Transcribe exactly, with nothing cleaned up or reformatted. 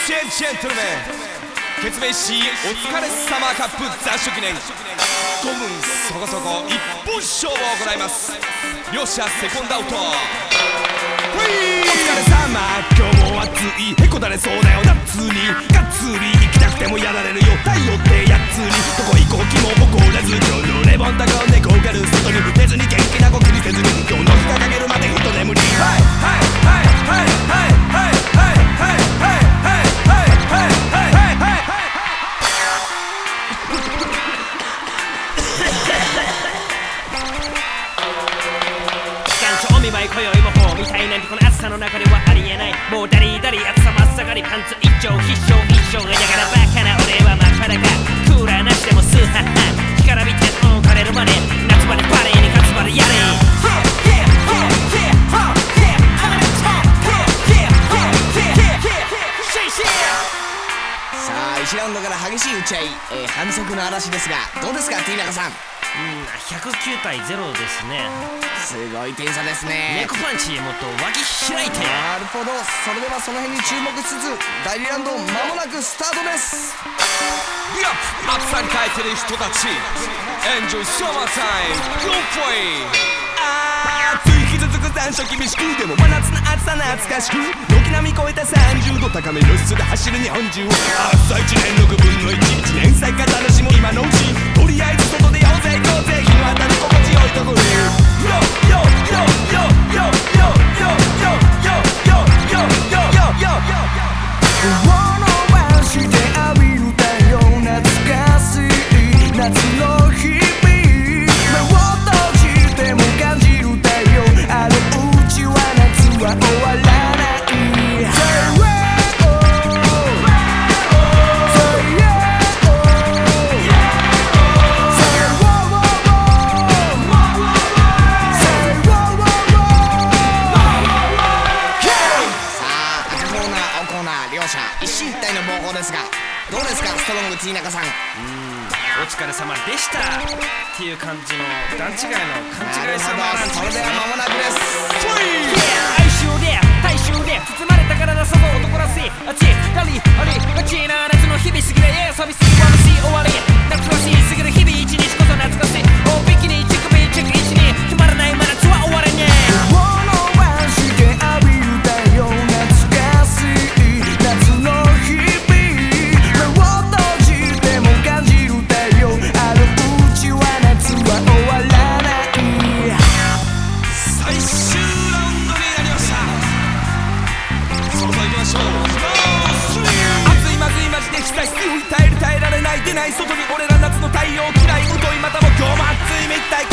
シェンジェントルメン、ケツメイシお疲れ様カップ残暑記念ごふんそこそこ一本勝負を行います。両者セコンドアウト。お疲れ様、今日も暑い、へこたれそうだよ夏に。がっつり行きたくてもやられるよ太陽ってやつに。どこ行こう気も怒らず、今日のレモンタコンで転がる外に寝ずに元気な子気にせずに、今日の日がかけるまで一眠り。はいはいはいはいはいはいはいはいはいはいはいはいはい。 お見舞い今宵もほうみたいなんてこの暑さの中ではありえない。もうダリダリ暑さ真っ盛り、パンツ一丁必勝一勝だからバカな俺は真っ裸。クーラーなしでもスーハッハ干からびてうん枯れるまで夏までバレーに勝つまでやれ。 さあいちラウンドから激しい打ち合い、えー、反則の嵐ですがどうですか T 中さん。 うん、ひゃくきゅうたいゼロですね。 すごい点差ですね。 猫パンチもっと脇開いて。 なるほど、それではその辺に注目しつつだいにラウンド間もなくスタートです。 ビアップ暑さに耐えてる人たち Enjoy summer time Go for it。 あー暑い日続く残暑厳しく、でも真夏の暑さ懐かしく、軒並み超えたさんじゅうど高めの質で走る日本中。朝いちねんろくぶんのいち、いちねん最下楽しむ今のうち、とりあえず外でやろうぜ行こうぜ、日の当たり心地よいところへ。Yo yo yo yo yo yo yo yo yo yo yo yo yo。 物して浴びる太陽懐かしい夏の日々、目を閉じても感じる太陽あるうちは夏は終わらない。 両者一進一退の猛攻ですがどうですかストロング T 中さん。うーんお疲れ様でしたっていう感じの段違いの勘違いさまなんですね。 それでは間もなくです。 哀愁で大衆で包まれた体さぞ男らしいあっちガリありガチな夏の日々過ぎで遊びすぎ眩しい終わり懐かしいすぎる日々一日こそ懐かしい大ビキニチクビチェック一に決まらない真夏は終われねえ。 物はして浴びる太陽懐かしい夏の日々、目を閉じても感じる太陽あるうちは夏は終わらない。 最終ラウンドになりました。そろそろ行きましょう。暑いまずいマジで久しぶり、耐える耐えられない出ない外に俺ら夏の太陽嫌い、うといまたも今日も暑いみたい。